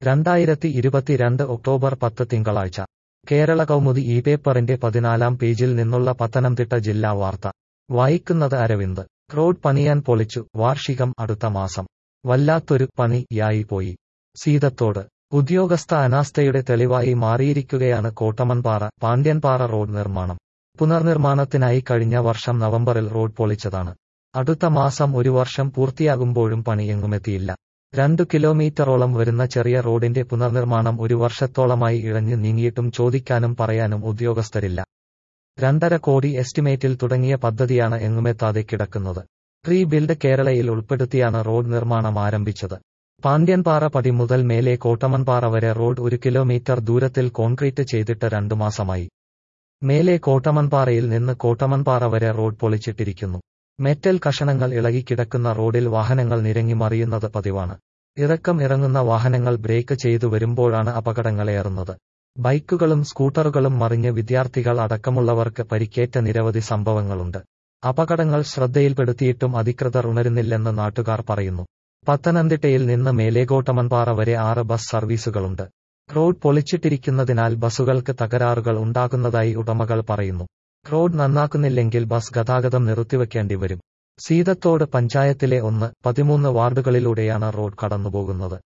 2022 October 10 തിങ്കളാഴ്ച കേരള കൗമുദി ഈ പേപ്പറിന്റെ 14-ാം പേജിൽ നിന്നുള്ള പത്തനംതിട്ട ജില്ലാ വാർത്ത വായിക്കുന്നത് അരവിന്ദ്. റോഡ് പണിയാൻ പൊളിച്ചു, വാർഷികം അടുത്ത മാസം. വല്ലാത്തൊരു പണിയായി പോയി. സീതത്തോട് ഉദ്യോഗസ്ഥ അനാസ്ഥയുടെ തെളിവായി മാറിയിരിക്കുകയാണ് കോട്ടമൻപാറ പാണ്ഡ്യൻപാറ റോഡ് നിർമ്മാണം. പുനർനിർമ്മാണത്തിനായി കഴിഞ്ഞ വർഷം നവംബറിൽ റോഡ് പൊളിച്ചതാണ്. അടുത്ത മാസം ഒരു വർഷം പൂർത്തിയാകുമ്പോഴും പണി എങ്ങുമെത്തിയില്ല. 2 കിലോമീറ്ററോളം വരുന്ന ചെറിയ റോഡിന്റെ പുനർനിർമ്മാണം ഒരു വർഷത്തോളമായി ഇഴഞ്ഞു നീങ്ങിയിട്ടും ചോദിക്കാനും പറയാനും ഉദ്യോഗസ്ഥരില്ല. 2.5 കോടി എസ്റ്റിമേറ്റിൽ തുടങ്ങിയ പദ്ധതിയാണ് എങ്ങുമെത്താതെ കിടക്കുന്നത്. റീ ബിൽഡ് കേരളയിൽ ഉൾപ്പെടുത്തിയാണ് റോഡ് നിർമ്മാണം ആരംഭിച്ചത്. പാണ്ഡ്യൻപാറ പടി മുതൽ മേലെ കോട്ടമൻപാറ വരെ റോഡ് 1 കിലോമീറ്റർ ദൂരത്തിൽ കോൺക്രീറ്റ് ചെയ്തിട്ട് 2 മാസമായി. മേലെ കോട്ടമൻപാറയിൽ നിന്ന് കോട്ടമൻപാറ വരെ റോഡ് പൊളിച്ചിട്ടിരിക്കുന്നു. മെറ്റൽ കഷണങ്ങൾ ഇളകിക്കിടക്കുന്ന റോഡിൽ വാഹനങ്ങൾ നിരങ്ങി മറിയുന്നത് പതിവാണ്. ഇറങ്ങുന്ന വാഹനങ്ങൾ ബ്രേക്ക് ചെയ്തു വരുമ്പോഴാണ് അപകടങ്ങളേറുന്നത്. ബൈക്കുകളും സ്കൂട്ടറുകളും മറിഞ്ഞ് വിദ്യാർത്ഥികൾ അടക്കമുള്ളവർക്ക് പരിക്കേറ്റ നിരവധി സംഭവങ്ങളുണ്ട്. അപകടങ്ങൾ ശ്രദ്ധയിൽപ്പെടുത്തിയിട്ടും അധികൃതർ ഉണരുന്നില്ലെന്ന് നാട്ടുകാർ പറയുന്നു. പത്തനംതിട്ടയിൽ നിന്ന് മേലെ കോട്ടമൻപാറ വരെ 6 ബസ് സർവീസുകളുണ്ട്. റോഡ് പൊളിച്ചിട്ടിരിക്കുന്നതിനാൽ ബസുകൾക്ക് തകരാറുകൾ ഉണ്ടാകുന്നതായി ഉടമകൾ പറയുന്നു. റോഡ് നന്നാക്കുന്നില്ലെങ്കിൽ ബസ് ഗതാഗതം നിർത്തിവെക്കേണ്ടി വരും. സീതത്തോട് പഞ്ചായത്തിലെ 1-13 വാർഡുകളിലൂടെയാണ് റോഡ് കടന്നുപോകുന്നത്.